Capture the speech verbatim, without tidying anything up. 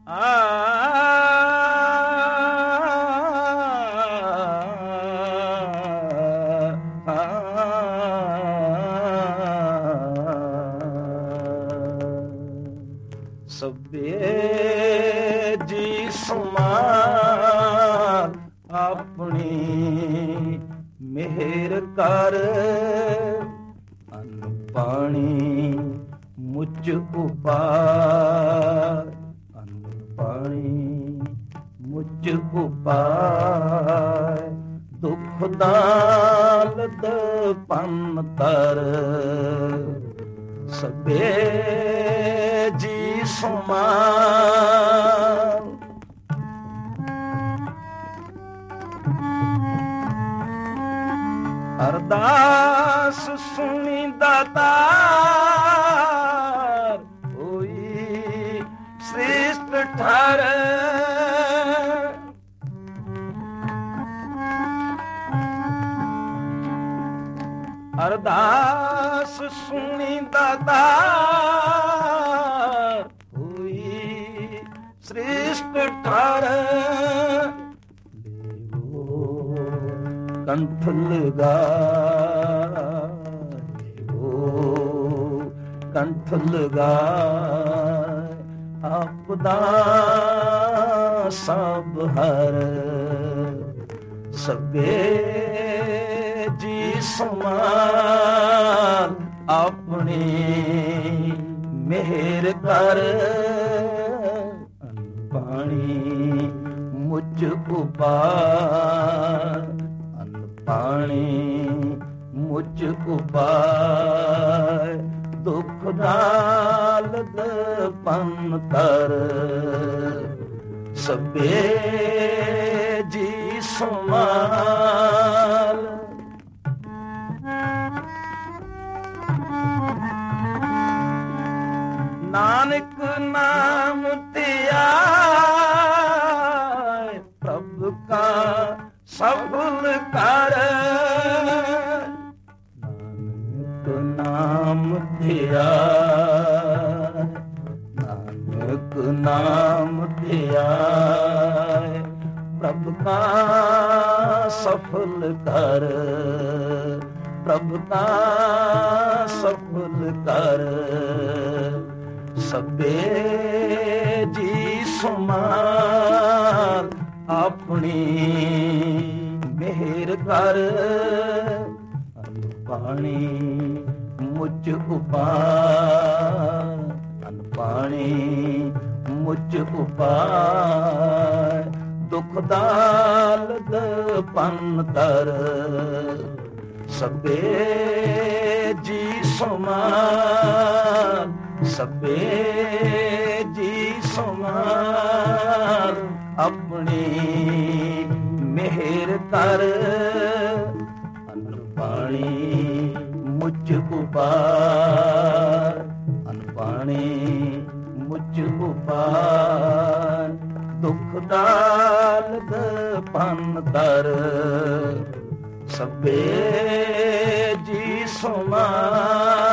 ਸਭੇ ਜੀ ਸਮਾਲ ਆਪਣੀ ਮਿਹਰ ਕਰ, ਅੰਨ ਪਾਣੀ ਮੁਝ ਉਪਾਰ, ਅੰਨ ਪਾਣੀ ਮੁਝ ਉਪਾਰ, ਦੁੱਖ ਦਾਲਦ ਪੰਨ ਤਰ, ਸਭੇ ਜੀ ਸਮਾਲ। ਅਰਦਾਸ ਸੁਣੀ ਦਾਤਾਰ, ਹੋਈ ਸ੍ਰੇਸ਼ਟ ਠਾਰ, ਅਰਦਾਸ ਸੁਣੀ ਦਾਤਾਰ, ਹੋਈ ਸ੍ਰੇਸ਼ਟ ਠਾਰ, ਕੰਠ ਲਗਾਇਓ, ਕੰਠ ਲਗਾਇ, ਆਪਦਾ ਸਭ ਹਰ, ਸਭੇ ਜੀ ਸਮਾਲ ਆਪਣੀ ਮਿਹਰ ਕਰ, ਪਾਣੀ ਮੁਝ ਉਪਾਰ, ਪਾਣੀ ਮੁਝ ਉਪਾਰ, ਦੁੱਖ ਦਾਲਦ ਪੰਨ ਤਰ, ਸਭੇ ਜੀ ਸਮਾਲ। ਨਾਨਕ ਨਾਮ ਧਿਆਏ, ਪ੍ਰਭ ਕਾ ਸਫਲ ਕਰ, ਨਾਨਕ ਨਾਮ ਧਿਆਏ, ਨਾਨਕ ਨਾਮ ਧਿਆਏ, ਪ੍ਰਭ ਕਾ ਸਫਲ ਕਰ, ਪ੍ਰਭ ਕਾ ਸਫਲ ਕਰ, ਸਭੇ ਜੀ ਸਮਾਲ ਆਪਣੀ ਮਿਹਰ ਕਰ, ਅੰਨ ਪਾਣੀ ਮੁਝ ਉਪਾਰ, ਅੰਨ ਪਾਣੀ ਮੁਝ ਉਪਾਰ, ਦੁੱਖ ਦਾਲਦ ਪੰਨ ਤਰ, ਸਭੇ ਜੀ ਸਮਾਲ, ਸਭੇ ਜੀ ਸਮਾਲ ਆਪਣੀ ਮਿਹਰ ਕਰ, ਅੰਨ ਪਾਣੀ ਮੁਝ ਉਪਾਰ, ਅੰਨ ਪਾਣੀ ਮੁਝ ਉਪਾਰ, ਦੁੱਖ ਦਾਲਦ ਪੰਨ ਤਰ, ਸਭੇ ਜੀ ਸਮਾਲ।